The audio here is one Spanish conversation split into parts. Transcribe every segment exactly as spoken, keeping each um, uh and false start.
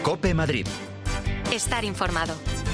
COPE Madrid. Estar informado.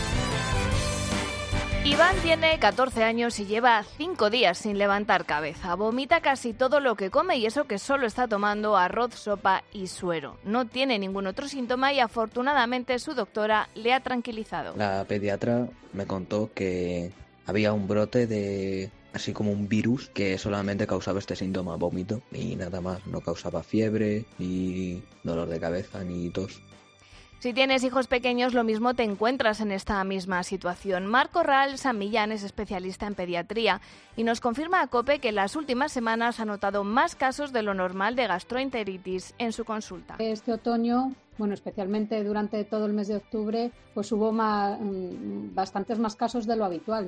Iván tiene catorce años y lleva cinco días sin levantar cabeza. Vomita casi todo lo que come y eso que solo está tomando arroz, sopa y suero. No tiene ningún otro síntoma y afortunadamente su doctora le ha tranquilizado. La pediatra me contó que había un brote de... así como un virus que solamente causaba este síntoma, vómito, y nada más. No causaba fiebre, ni dolor de cabeza, ni tos. Si tienes hijos pequeños, lo mismo te encuentras en esta misma situación. Marc Corral San Millán es especialista en pediatría y nos confirma a COPE que en las últimas semanas ha notado más casos de lo normal de gastroenteritis en su consulta. Este otoño, bueno, especialmente durante todo el mes de octubre, pues hubo más, bastantes más casos de lo habitual.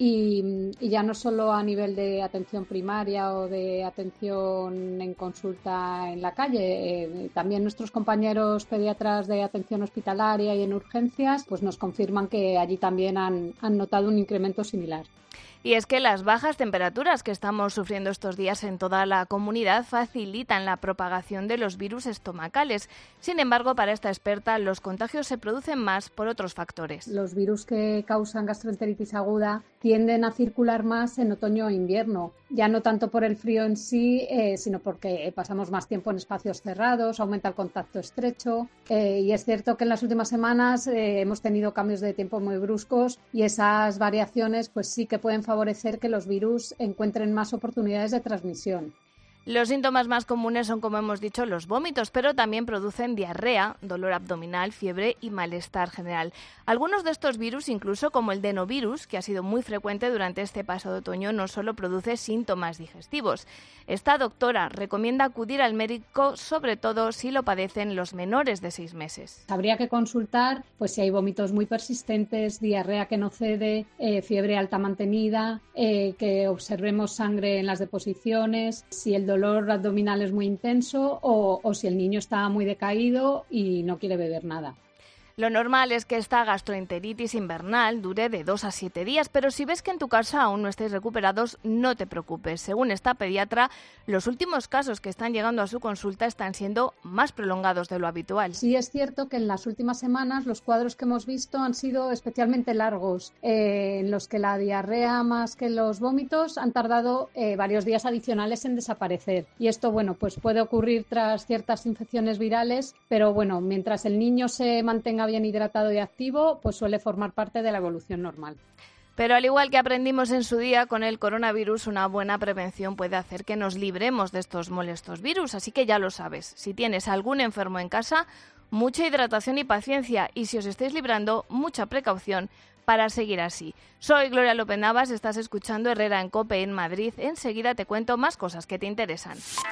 Y, y ya no solo a nivel de atención primaria o de atención en consulta en la calle, eh, también nuestros compañeros pediatras de atención hospitalaria y en urgencias pues nos confirman que allí también han, han notado un incremento similar. Y es que las bajas temperaturas que estamos sufriendo estos días en toda la comunidad facilitan la propagación de los virus estomacales. Sin embargo, para esta experta, los contagios se producen más por otros factores. Los virus que causan gastroenteritis aguda tienden a circular más en otoño e invierno, ya no tanto por el frío en sí, eh, sino porque pasamos más tiempo en espacios cerrados, aumenta el contacto estrecho eh, y es cierto que en las últimas semanas eh, hemos tenido cambios de tiempo muy bruscos y esas variaciones pues sí que pueden favorecer que los virus encuentren más oportunidades de transmisión. Los síntomas más comunes son, como hemos dicho, los vómitos, pero también producen diarrea, dolor abdominal, fiebre y malestar general. Algunos de estos virus, incluso como el adenovirus, que ha sido muy frecuente durante este pasado otoño, no solo produce síntomas digestivos. Esta doctora recomienda acudir al médico, sobre todo si lo padecen los menores de seis meses. Habría que consultar pues si hay vómitos muy persistentes, diarrea que no cede, eh, fiebre alta mantenida, eh, que observemos sangre en las deposiciones, si el dolor dolor abdominal es muy intenso o, o si el niño está muy decaído y no quiere beber nada. Lo normal es que esta gastroenteritis invernal dure de dos a siete días, pero si ves que en tu casa aún no estáis recuperados, no te preocupes. Según esta pediatra, los últimos casos que están llegando a su consulta están siendo más prolongados de lo habitual. Sí es cierto que en las últimas semanas los cuadros que hemos visto han sido especialmente largos, eh, en los que la diarrea más que los vómitos han tardado eh, varios días adicionales en desaparecer. Y esto, bueno, pues puede ocurrir tras ciertas infecciones virales, pero bueno, mientras el niño se mantenga bien hidratado y activo, pues suele formar parte de la evolución normal. Pero al igual que aprendimos en su día con el coronavirus, una buena prevención puede hacer que nos libremos de estos molestos virus, así que ya lo sabes, si tienes algún enfermo en casa, mucha hidratación y paciencia, y si os estáis librando, mucha precaución para seguir así. Soy Gloria López Navas, estás escuchando Herrera en COPE en Madrid, enseguida te cuento más cosas que te interesan.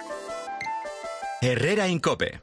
Herrera en COPE.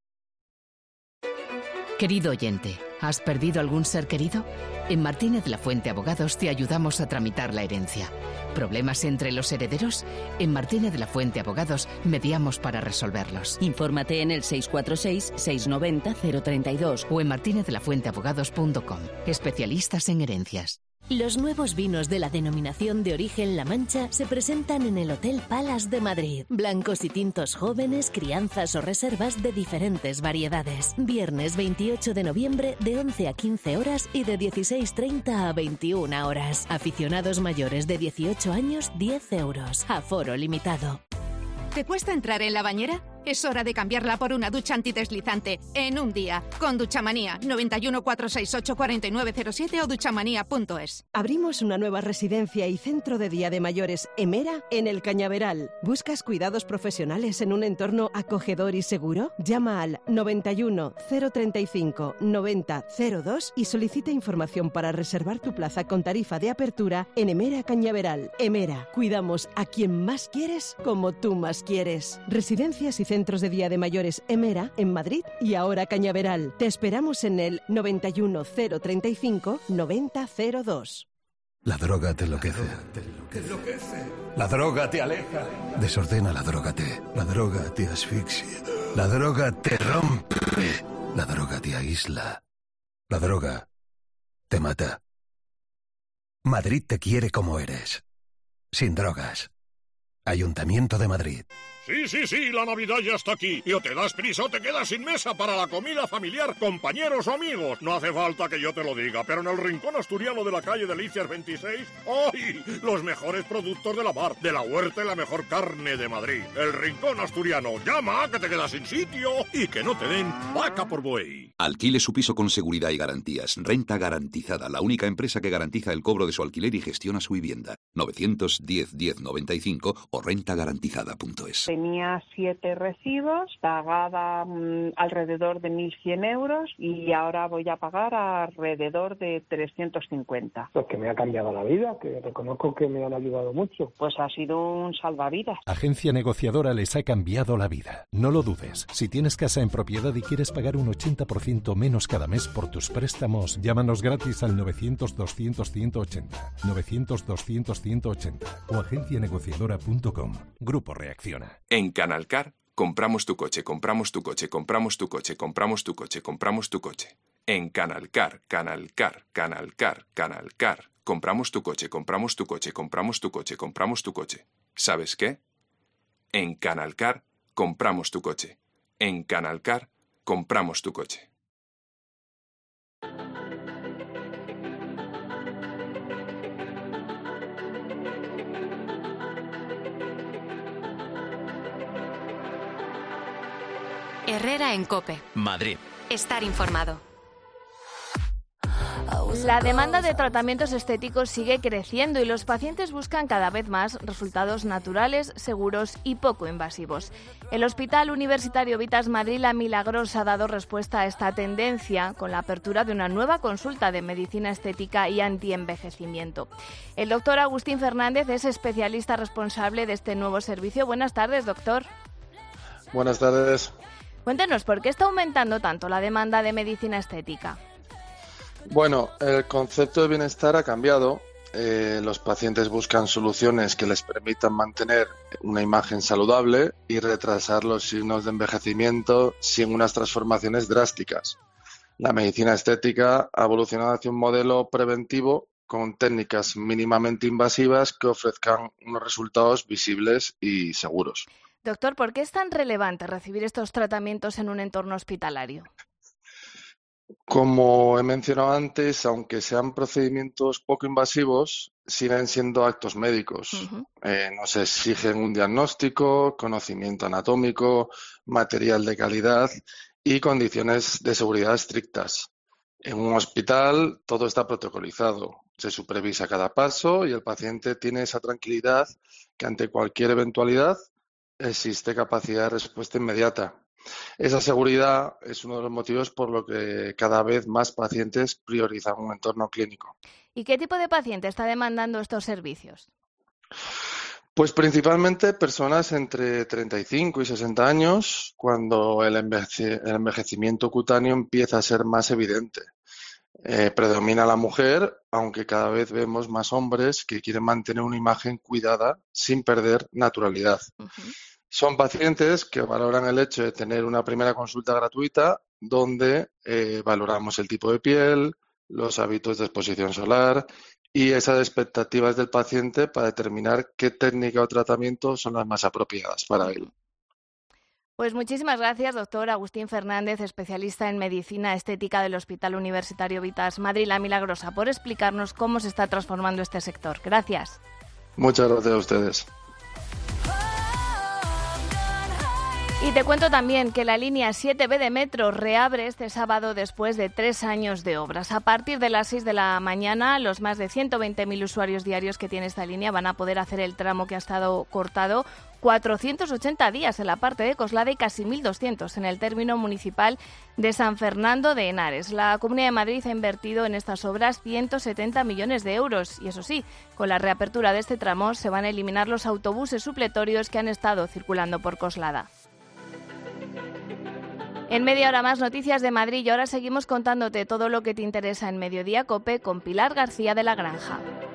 Querido oyente, ¿has perdido algún ser querido? En Martínez de la Fuente Abogados te ayudamos a tramitar la herencia. ¿Problemas entre los herederos? En Martínez de la Fuente Abogados mediamos para resolverlos. Infórmate en el seis cuatro seis, seis nueve cero, cero tres dos o en martinez de la fuente abogados punto com. Especialistas en herencias. Los nuevos vinos de la denominación de origen La Mancha se presentan en el Hotel Palace de Madrid. Blancos y tintos jóvenes, crianzas o reservas de diferentes variedades. Viernes veintiocho de noviembre de once a quince horas y de dieciséis treinta a veintiuna horas. Aficionados mayores de dieciocho años, diez euros. Aforo limitado. ¿Te cuesta entrar en la bañera? Es hora de cambiarla por una ducha antideslizante en un día. Con Duchamanía, noventa y uno, cuatrocientos sesenta y ocho, cuarenta y nueve cero siete o duchamanía punto es. Abrimos una nueva residencia y centro de día de mayores Emera en el Cañaveral. ¿Buscas cuidados profesionales en un entorno acogedor y seguro? Llama al noventa y uno, cero treinta y cinco, noventa cero dos y solicita información para reservar tu plaza con tarifa de apertura en Emera Cañaveral. Emera, cuidamos a quien más quieres como tú más quieres. Residencias y centros de día de mayores Emera en Madrid y ahora Cañaveral. Te esperamos en el noventa y uno, cero treinta y cinco, noventa cero dos. La droga te enloquece. Te enloquece. La droga te aleja. Desordena la droga te. La droga te asfixia. La droga te rompe. La droga te aísla. La droga te mata. Madrid te quiere como eres. Sin drogas. Ayuntamiento de Madrid. Sí, sí, sí, la Navidad ya está aquí. Y o te das prisa o te quedas sin mesa para la comida familiar, compañeros o amigos. No hace falta que yo te lo diga, pero en el rincón asturiano de la calle Delicias veintiséis, ¡ay! Los mejores productos de la mar, de la huerta y la mejor carne de Madrid. El rincón asturiano. Llama, que te quedas sin sitio y que no te den vaca por buey. Alquile su piso con seguridad y garantías. Renta Garantizada, la única empresa que garantiza el cobro de su alquiler y gestiona su vivienda. novecientos diez diez noventa y cinco o renta garantizada punto es. Tenía siete recibos, pagaba mmm, alrededor de mil cien euros y ahora voy a pagar alrededor de trescientos cincuenta. Pues que me ha cambiado la vida, que reconozco que me han ayudado mucho. Pues ha sido un salvavidas. Agencia Negociadora les ha cambiado la vida. No lo dudes. Si tienes casa en propiedad y quieres pagar un ochenta por ciento menos cada mes por tus préstamos, llámanos gratis al novecientos doscientos ciento ochenta, novecientos doscientos ciento ochenta o agencia negociadora punto com. Grupo Reacciona. En Canalcar, compramos tu coche, compramos tu coche, compramos tu coche, compramos tu coche, compramos tu coche. En Canalcar, Canalcar, Canalcar, Canalcar, compramos tu coche, compramos tu coche, compramos tu coche, compramos tu coche. ¿Sabes qué? En Canalcar, compramos tu coche. En Canalcar, compramos tu coche. Herrera en COPE. Madrid. Estar informado. La demanda de tratamientos estéticos sigue creciendo y los pacientes buscan cada vez más resultados naturales, seguros y poco invasivos. El Hospital Universitario Vitas Madrid La Milagrosa ha dado respuesta a esta tendencia con la apertura de una nueva consulta de medicina estética y antienvejecimiento. El doctor Agustín Fernández es especialista responsable de este nuevo servicio. Buenas tardes, doctor. Buenas tardes. Cuéntenos, ¿por qué está aumentando tanto la demanda de medicina estética? Bueno, el concepto de bienestar ha cambiado. Eh, los pacientes buscan soluciones que les permitan mantener una imagen saludable y retrasar los signos de envejecimiento sin unas transformaciones drásticas. La medicina estética ha evolucionado hacia un modelo preventivo con técnicas mínimamente invasivas que ofrezcan unos resultados visibles y seguros. Doctor, ¿por qué es tan relevante recibir estos tratamientos en un entorno hospitalario? Como he mencionado antes, aunque sean procedimientos poco invasivos, siguen siendo actos médicos. Uh-huh. Eh, nos exigen un diagnóstico, conocimiento anatómico, material de calidad y condiciones de seguridad estrictas. En un hospital todo está protocolizado, se supervisa cada paso y el paciente tiene esa tranquilidad que ante cualquier eventualidad existe capacidad de respuesta inmediata. Esa seguridad es uno de los motivos por lo que cada vez más pacientes priorizan un entorno clínico. ¿Y qué tipo de paciente está demandando estos servicios? Pues principalmente personas entre treinta y cinco y sesenta años, cuando el, enveje- el envejecimiento cutáneo empieza a ser más evidente. Eh, predomina la mujer, aunque cada vez vemos más hombres que quieren mantener una imagen cuidada sin perder naturalidad. Uh-huh. Son pacientes que valoran el hecho de tener una primera consulta gratuita donde eh, valoramos el tipo de piel, los hábitos de exposición solar y esas expectativas del paciente para determinar qué técnica o tratamiento son las más apropiadas para él. Pues muchísimas gracias, doctor Agustín Fernández, especialista en medicina estética del Hospital Universitario Vitas Madrid La Milagrosa, por explicarnos cómo se está transformando este sector. Gracias. Muchas gracias a ustedes. Y te cuento también que la línea siete B de Metro reabre este sábado después de tres años de obras. A partir de las seis de la mañana, los más de ciento veinte mil usuarios diarios que tiene esta línea van a poder hacer el tramo que ha estado cortado cuatrocientos ochenta días en la parte de Coslada y casi mil doscientos en el término municipal de San Fernando de Henares. La Comunidad de Madrid ha invertido en estas obras ciento setenta millones de euros y eso sí, con la reapertura de este tramo se van a eliminar los autobuses supletorios que han estado circulando por Coslada. En media hora más noticias de Madrid y ahora seguimos contándote todo lo que te interesa en Mediodía COPE con Pilar García de la Granja.